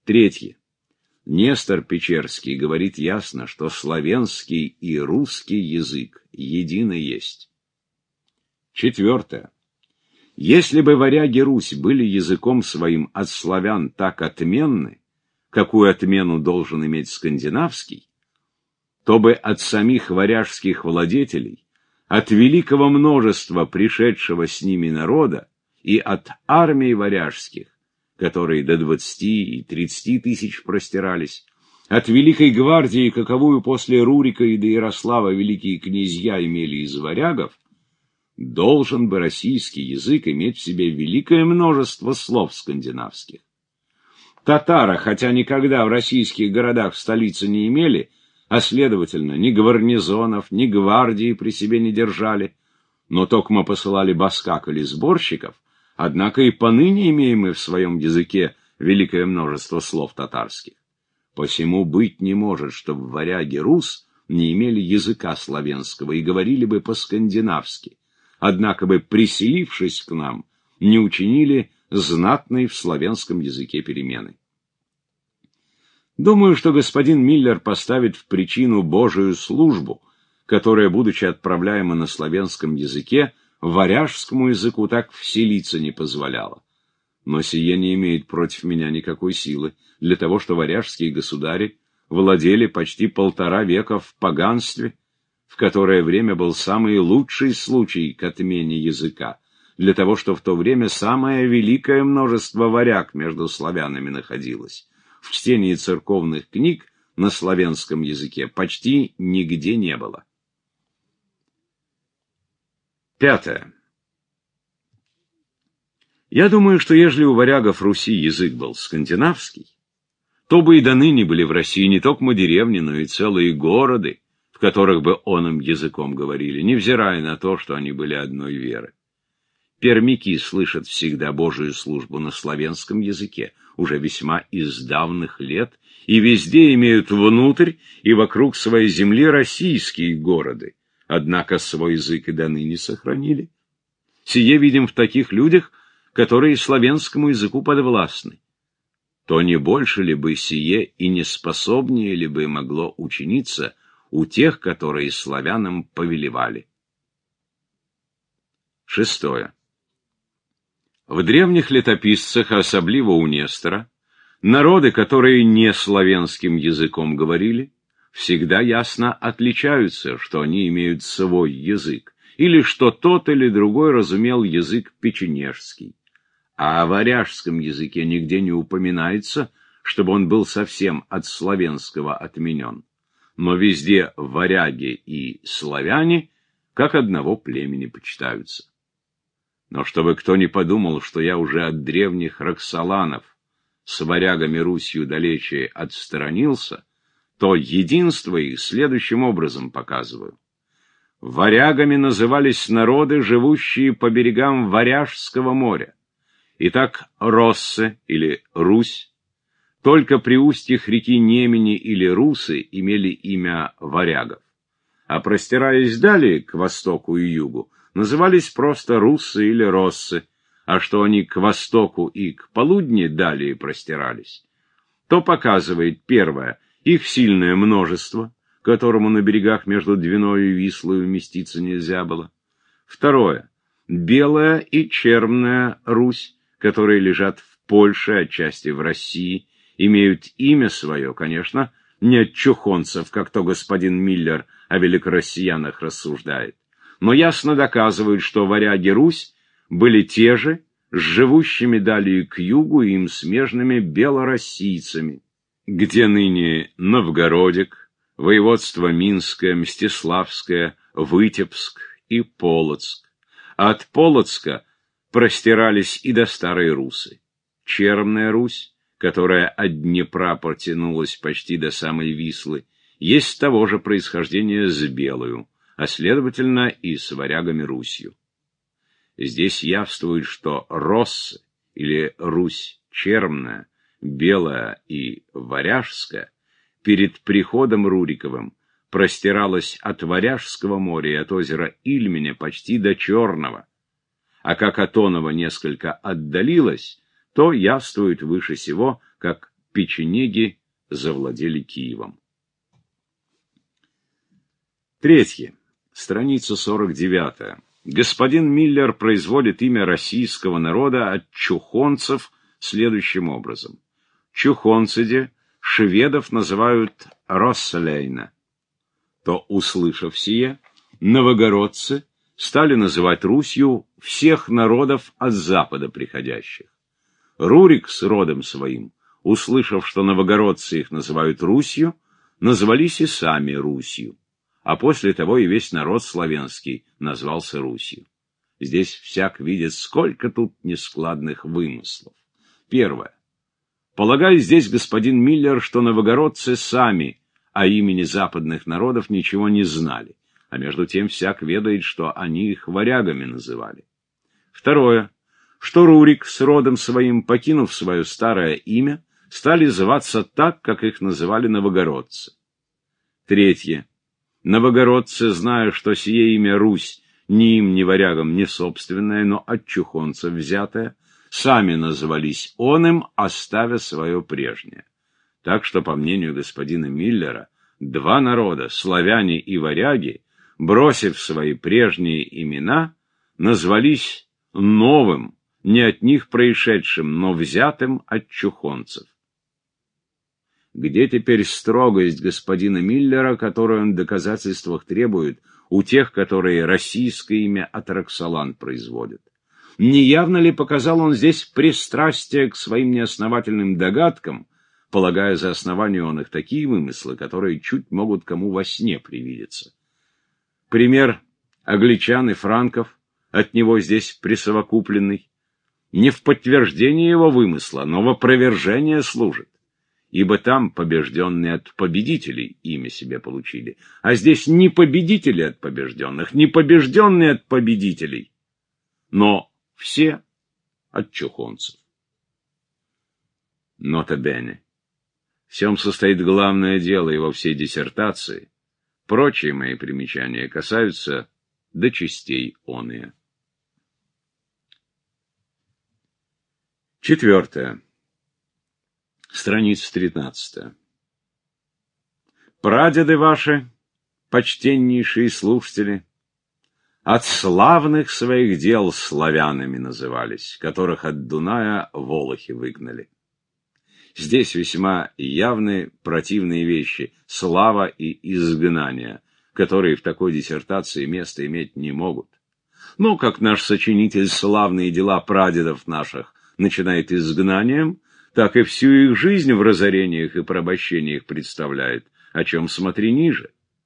Третье. Нестор Печерский говорит ясно, что славянский и русский язык едино есть. Четвертое. Если бы варяги Русь были языком своим от славян так отменны, какую отмену должен иметь скандинавский, то бы от самих варяжских владетелей, от великого множества пришедшего с ними народа и от армий варяжских, которые до 20 и 30 тысяч простирались, от великой гвардии, каковую после Рурика и до Ярослава великие князья имели из варягов, должен бы российский язык иметь в себе великое множество слов скандинавских. Татары, хотя никогда в российских городах в столице не имели, а, следовательно, ни гарнизонов, ни гвардии при себе не держали, но токмо посылали баскак или сборщиков, однако и поныне имеем мы в своем языке великое множество слов татарских. Посему быть не может, чтобы варяги Рус не имели языка славянского и говорили бы по-скандинавски, однако бы, приселившись к нам, не учинили знатной в славянском языке перемены. Думаю, что господин Миллер поставит в причину Божию службу, которая, будучи отправляема на славянском языке, варяжскому языку так вселиться не позволяла. Но сие не имеет против меня никакой силы, для того, что варяжские государи владели почти 1,5 века в поганстве, в которое время был самый лучший случай к отмене языка, для того, что в то время самое великое множество варяг между славянами находилось. В чтении церковных книг на славянском языке почти нигде не было. Пятое. Я думаю, что ежели у варягов Руси язык был скандинавский, то бы и до ныне были в России не только деревни, но и целые города, в которых бы оным языком говорили, невзирая на то, что они были одной веры. Пермяки слышат всегда Божию службу на славянском языке, уже весьма из давних лет, и везде имеют внутрь и вокруг своей земли российские города, однако свой язык и до ныне сохранили. Сие видим в таких людях, которые славянскому языку подвластны. То не больше ли бы сие и не способнее ли бы могло учиниться у тех, которые славянам повелевали? Шестое. В древних летописцах, особливо у Нестора, народы, которые не славянским языком говорили, всегда ясно отличаются, что они имеют свой язык, или что тот или другой разумел язык печенежский. А о варяжском языке нигде не упоминается, чтобы он был совсем от славянского отменен. Но везде варяги и славяне как одного племени почитаются. Но чтобы кто не подумал, что я уже от древних Роксоланов с варягами Русью далече отсторонился, то единство их следующим образом показываю. Варягами назывались народы, живущие по берегам Варяжского моря. Итак, Россы или Русь только при устьях реки Немени или Русы имели имя варягов, а простираясь далее к востоку и югу, назывались просто Руссы или Россы, а что они к востоку и к полудню далее простирались, то показывает, первое, их сильное множество, которому на берегах между Двиною и Вислою уместиться нельзя было. Второе, Белая и Черная Русь, которые лежат в Польше, отчасти в России, имеют имя свое, конечно, не от чухонцев, как то господин Миллер о великороссиянах рассуждает, но ясно доказывают, что варяги Русь были те же, с живущими далее к югу и им смежными белороссийцами, где ныне Новгородик, воеводство Минское, Мстиславское, Вытебск и Полоцк. От Полоцка простирались и до Старой Русы. Черная Русь, которая от Днепра протянулась почти до самой Вислы, есть того же происхождения с Белою, а следовательно и с варягами Русью. Здесь явствует, что Россы или Русь черная, белая и варяжская перед приходом Руриковым простиралась от Варяжского моря и от озера Ильменя почти до Черного, а как от оного несколько отдалилась, то явствует выше сего, как печенеги завладели Киевом. Третье. Страница 49. Господин Миллер производит имя российского народа от чухонцев следующим образом. Чухонцеде шведов называют Росселейна. То, услышав сие, новогородцы стали называть Русью всех народов от запада приходящих. Рурик с родом своим, услышав, что новогородцы их называют Русью, назвались и сами Русью, а после того и весь народ славянский назвался Русью. Здесь всяк видит, сколько тут нескладных вымыслов. Первое. Полагаю здесь господин Миллер, что новогородцы сами о имени западных народов ничего не знали, а между тем всяк ведает, что они их варягами называли. Второе. Что Рурик с родом своим, покинув свое старое имя, стали зваться так, как их называли новогородцы. Третье. Новогородцы, зная, что сие имя Русь ни им, ни варягам не собственное, но от чухонцев взятое, сами назывались оным, оставя свое прежнее. Так что, по мнению господина Миллера, два народа, славяне и варяги, бросив свои прежние имена, назвались новым, не от них происшедшим, но взятым от чухонцев. Где теперь строгость господина Миллера, которую он в доказательствах требует у тех, которые российское имя от Роксолан производят? Не явно ли показал он здесь пристрастие к своим неосновательным догадкам, полагая за основание он их такие вымыслы, которые чуть могут кому во сне привидеться? Пример англичан и франков, от него здесь присовокупленный, не в подтверждение его вымысла, но в опровержение служит. Ибо там побежденные от победителей имя себе получили, а здесь не победители от побежденных, не побежденные от победителей, но все от чухонцев. Нота бене. В чем состоит главное дело его всей диссертации. Прочие мои примечания касаются до частей оные. Четвертое. Страница 13. Прадеды ваши, почтеннейшие слушатели, от славных своих дел славянами назывались, которых от Дуная волохи выгнали. Здесь весьма явны противные вещи — слава и изгнание, которые в такой диссертации место иметь не могут. Но как наш сочинитель славные дела прадедов наших начинает изгнанием, так и всю их жизнь в разорениях и порабощениях представляет, о чем смотри ниже.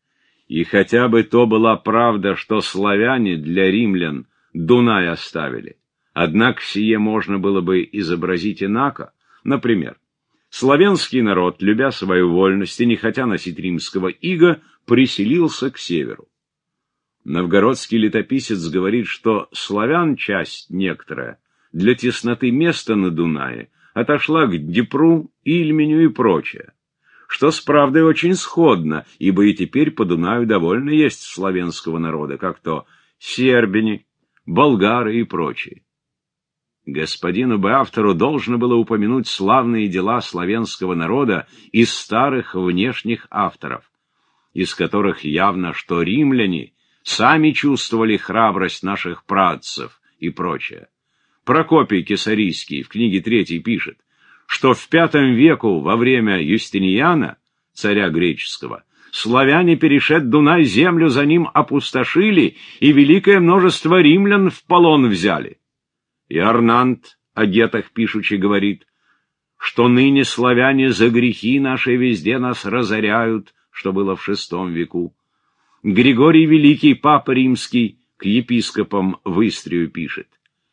И хотя бы то была правда, что славяне для римлян Дунай оставили, однако сие можно было бы изобразить инако. Например, славянский народ, любя свою вольность и не хотя носить римского ига, приселился к северу. Новгородский летописец говорит, что славян часть некоторая для тесноты места на Дунае отошла к Днепру, Ильменю и прочее, что с правдой очень сходно, ибо и теперь по Дунаю довольно есть славянского народа, как то сербини, болгары и прочие. Господину бы автору должно было упомянуть славные дела славянского народа из старых внешних авторов, из которых явно, что римляне сами чувствовали храбрость наших праотцев и прочее. Прокопий Кесарийский в книге 3 пишет, что в V веку во время Юстиниана, царя греческого, славяне, перешед Дунай, землю за ним опустошили, и великое множество римлян в полон взяли. И Арнант о гетах пишучи говорит, что ныне славяне за грехи наши везде нас разоряют, что было в VI веку. Григорий Великий, папа римский, к епископам в Истрию пишет: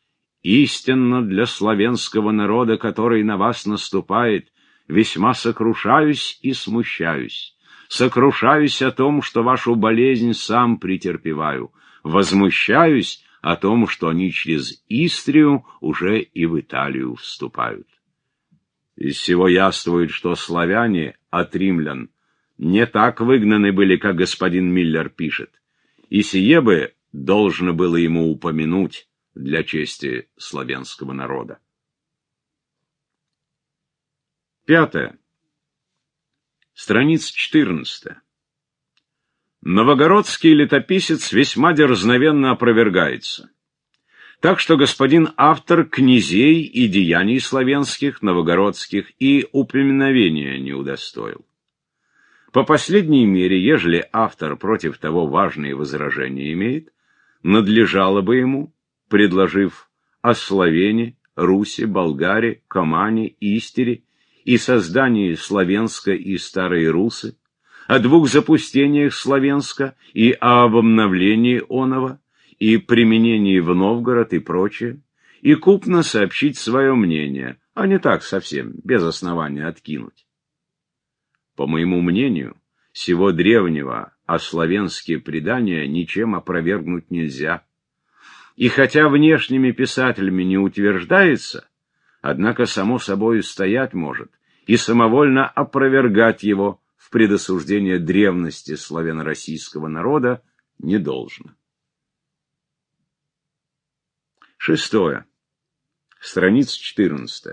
«Истинно для славянского народа, который на вас наступает, весьма сокрушаюсь и смущаюсь. Сокрушаюсь о том, что вашу болезнь сам претерпеваю. Возмущаюсь о том, что они через Истрию уже и в Италию вступают». Из всего яствует, что славяне от римлян не так выгнаны были, как господин Миллер пишет, и сие бы должно было ему упомянуть для чести славянского народа. Пятое. Страница 14. Новогородский летописец весьма дерзновенно опровергается. Так что господин автор князей и деяний славянских, новогородских и упоминовения не удостоил. По последней мере, ежели автор против того важные возражения имеет, надлежало бы ему, предложив о Словене, Руси, Болгаре, Комане, Истере и создании Словенска и Старой Русы, о двух запустениях Словенска и об обновлении оного, и применении в Новгород и прочее, и купно сообщить свое мнение, а не так совсем, без основания откинуть. По моему мнению, сего древнего славянские предания ничем опровергнуть нельзя. И хотя внешними писателями не утверждается, однако само собой стоять может и самовольно опровергать его в предосуждение древности славяно-российского народа не должно. Шестое. Страница 14.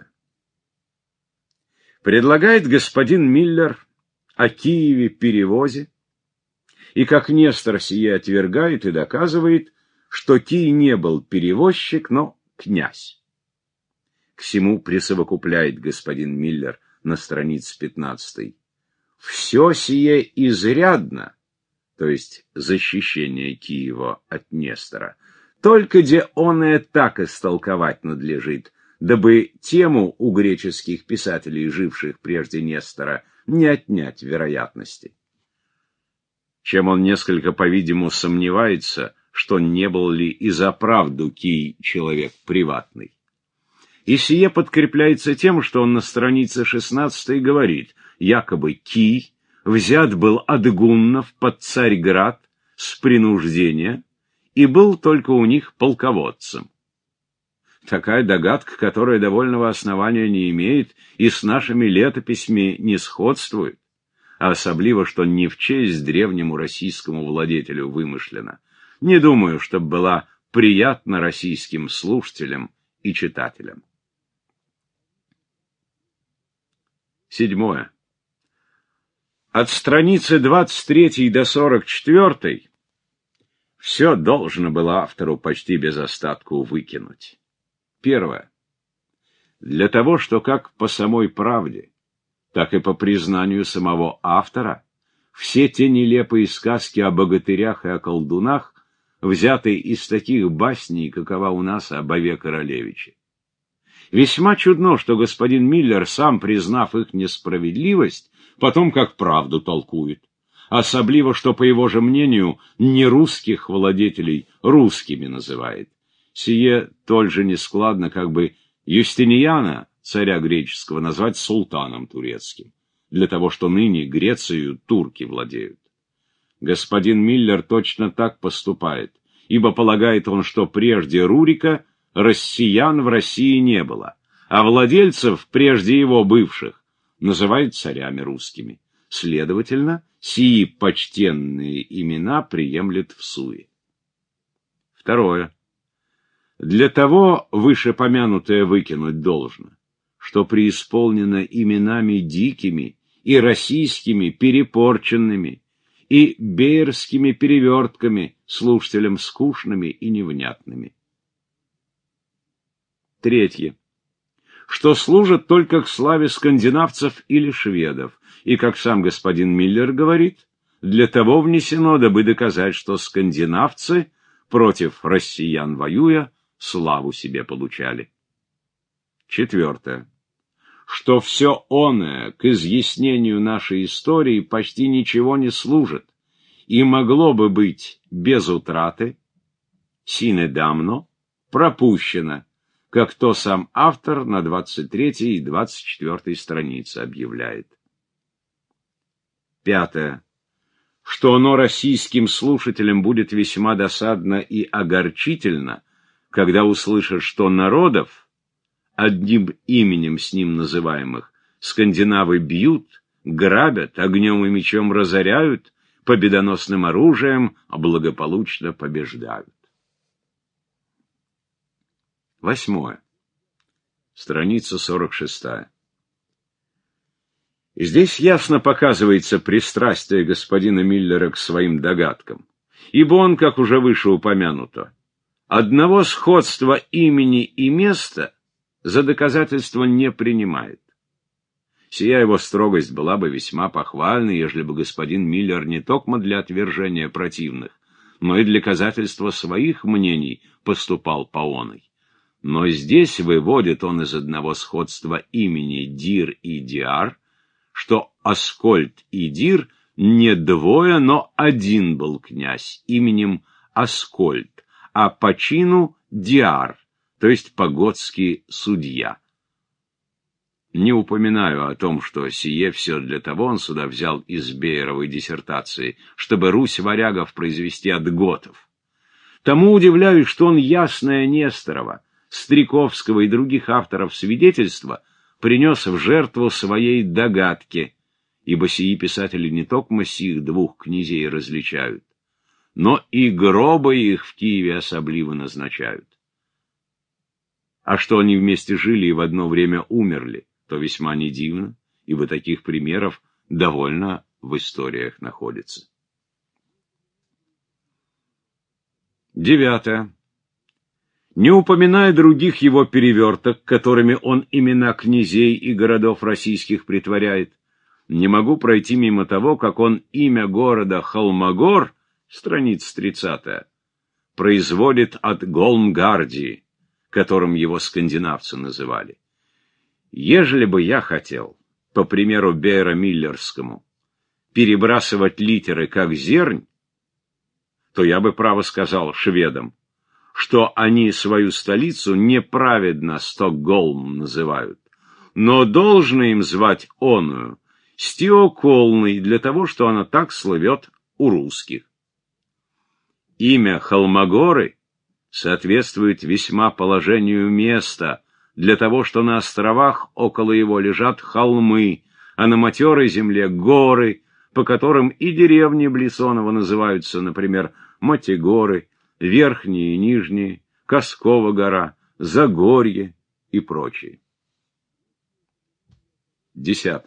Предлагает господин Миллер о Киеве-перевозе, и как Нестор сие отвергает и доказывает, что Кий не был перевозчик, но князь. К сему присовокупляет господин Миллер на странице 15. Все сие изрядно, то есть защищение Киева от Нестора, только где оное так истолковать надлежит, дабы тему у греческих писателей, живших прежде Нестора, не отнять вероятности. Чем он несколько, по-видимому, сомневается, что не был ли и за правду Кий человек приватный. И сие подкрепляется тем, что он на странице 16 говорит, якобы Кий взят был от гуннов под Царьград с принуждения и был только у них полководцем. Такая догадка, которая довольного основания не имеет и с нашими летописями не сходствует, а особливо, что не в честь древнему российскому владетелю вымышлена, не думаю, чтобы была приятна российским слушателям и читателям. Седьмое. От страницы 23 до 44 все должно было автору почти без остатку выкинуть. Первое. Для того, что как по самой правде, так и по признанию самого автора, все те нелепые сказки о богатырях и о колдунах взяты из таких басней, какова у нас об Ове Королевиче. Весьма чудно, что господин Миллер, сам признав их несправедливость, потом как правду толкует. Особливо, что, по его же мнению, не русских владетелей русскими называет. Сие толь же нескладно, как бы Юстиниана, царя греческого, назвать султаном турецким, для того, что ныне Грецию турки владеют. Господин Миллер точно так поступает, ибо полагает он, что прежде Рурика россиян в России не было, а владельцев, прежде его бывших, называют царями русскими. Следовательно, сии почтенные имена приемлет всуе. Второе. Для того вышепомянутое выкинуть должно, что преисполнено именами дикими и российскими перепорченными и бейерскими перевертками, слушателям скучными и невнятными. Третье. Что служат только к славе скандинавцев или шведов, и, как сам господин Миллер говорит, для того внесено, дабы доказать, что скандинавцы, против россиян воюя, славу себе получали. Четвертое. Что все оное к изъяснению нашей истории почти ничего не служит, и могло бы быть без утраты, sine damno, пропущено, как то сам автор на 23 и 24 странице объявляет. Пятое. Что оно российским слушателям будет весьма досадно и огорчительно, когда услышат, что народов, одним именем с ним называемых, скандинавы бьют, грабят, огнем и мечом разоряют, победоносным оружием благополучно побеждают. Восьмое. Страница 46. Здесь ясно показывается пристрастие господина Миллера к своим догадкам, ибо он, как уже выше упомянуто, одного сходства имени и места за доказательство не принимает. Сия его строгость была бы весьма похвальна, ежели бы господин Миллер не токмо для отвержения противных, но и для доказательства своих мнений поступал по оной. Но здесь выводит он из одного сходства имени Дир и Диар, что Аскольд и Дир не двое, но один был князь именем Аскольд, а по чину Диар, то есть погодский судья. Не упоминаю о том, что сие все для того он сюда взял из Бееровой диссертации, чтобы Русь варягов произвести от готов. Тому удивляюсь, что он ясное Несторова, Стриковского и других авторов свидетельства принес в жертву своей догадке, ибо сии писатели не только сих двух князей различают, но и гробы их в Киеве особливо назначают. А что они вместе жили и в одно время умерли, то весьма не дивно, ибо таких примеров довольно в историях находится. 9. Не упоминая других его переверток, которыми он имена князей и городов российских притворяет, не могу пройти мимо того, как он имя города Холмогор, страница 30, производит от Голмгардии, которым его скандинавцы называли. Ежели бы я хотел, по примеру Беера Миллерскому, перебрасывать литеры как зернь, то я бы право сказал шведам, что они свою столицу неправедно Стокгольм называют, но должно им звать оную Стиоколной для того, что она так слывет у русских. Имя Холмогоры соответствует весьма положению места, для того, что на островах около его лежат холмы, а на матерой земле горы, по которым и деревни Блисонова называются, например, Матигоры, Верхние и Нижние, Коскова гора, Загорье и прочие. 10.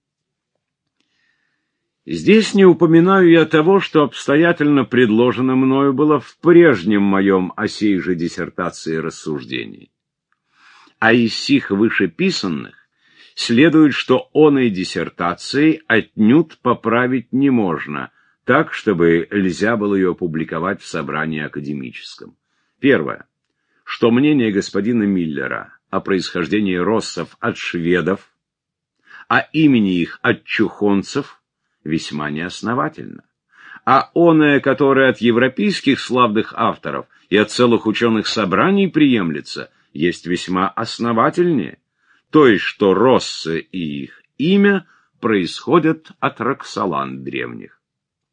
Здесь не упоминаю я того, что обстоятельно предложено мною было в прежнем моем о сей же диссертации рассуждений. А из сих вышеписанных следует, что оной диссертацией отнюдь поправить не можно, так, чтобы нельзя было ее публиковать в собрании академическом. Первое, что мнение господина Миллера о происхождении россов от шведов, а имени их от чухонцев, весьма неосновательно. А оное, которое от европейских славных авторов и от целых ученых собраний приемлется, есть весьма основательнее, то есть, что россы и их имя происходят от Роксолан древних.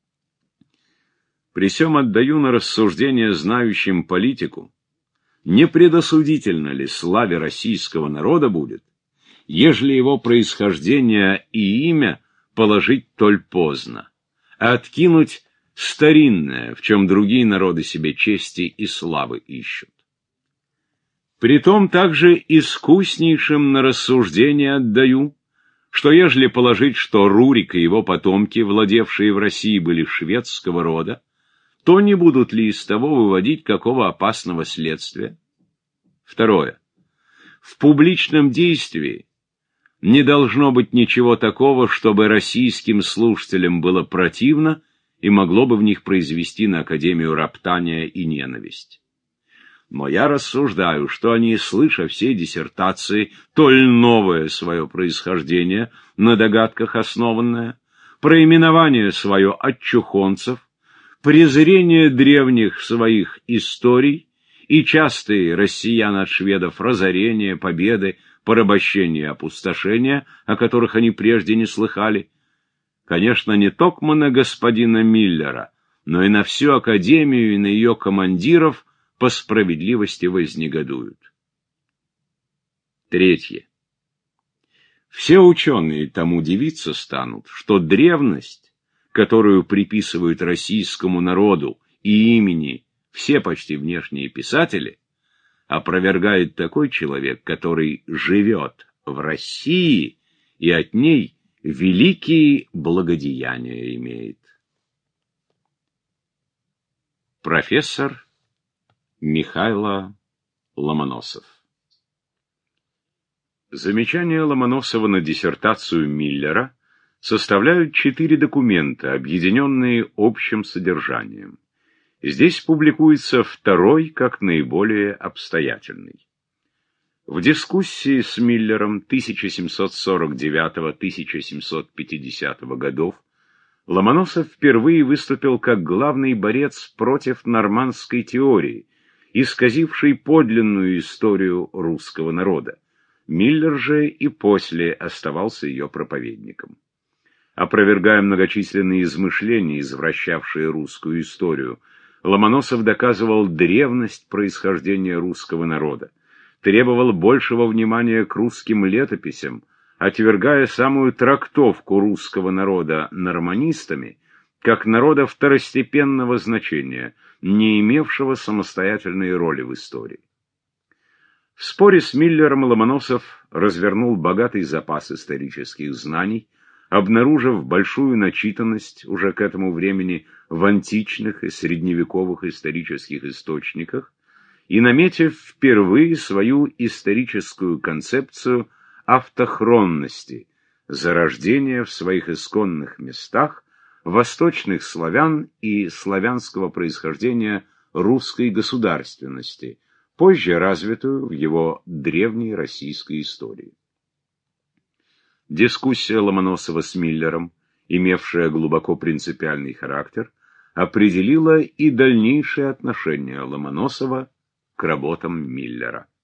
При сём отдаю на рассуждение знающим политику, не предосудительно ли славе российского народа будет, ежели его происхождение и имя положить толь поздно, а откинуть старинное, в чем другие народы себе чести и славы ищут. Притом также искуснейшим на рассуждение отдаю, что ежели положить, что Рурик и его потомки, владевшие в России, были шведского рода, то не будут ли из того выводить какого опасного следствия? Второе. В публичном действии не должно быть ничего такого, чтобы российским слушателям было противно и могло бы в них произвести на Академию роптание и ненависть. Но я рассуждаю, что они, слыша все диссертации, толь новое свое происхождение, на догадках основанное, проименование свое от чухонцев, презрение древних своих историй и частые россиян от шведов разорения, победы, порабощения и опустошения, о которых они прежде не слыхали, конечно, не токмо на господина Миллера, но и на всю Академию и на ее командиров по справедливости вознегодуют. 3. Все ученые тому дивиться станут, что древность, которую приписывают российскому народу и имени все почти внешние писатели, опровергает такой человек, который живет в России и от ней великие благодеяния имеет. Профессор Михайло Ломоносов. Замечания Ломоносова на диссертацию Миллера составляют 4 документа, объединенные общим содержанием. Здесь публикуется второй, как наиболее обстоятельный. В дискуссии с Миллером 1749-1750 годов Ломоносов впервые выступил как главный борец против нормандской теории, исказившей подлинную историю русского народа. Миллер же и после оставался ее проповедником. Опровергая многочисленные измышления, извращавшие русскую историю, Ломоносов доказывал древность происхождения русского народа, требовал большего внимания к русским летописям, отвергая самую трактовку русского народа норманистами как народа второстепенного значения, не имевшего самостоятельной роли в истории. В споре с Миллером Ломоносов развернул богатый запас исторических знаний, обнаружив большую начитанность уже к этому времени в античных и средневековых исторических источниках и наметив впервые свою историческую концепцию автохронности, зарождения в своих исконных местах восточных славян и славянского происхождения русской государственности, позже развитую в его древней российской истории. Дискуссия Ломоносова с Миллером, имевшая глубоко принципиальный характер, определила и дальнейшее отношение Ломоносова к работам Миллера.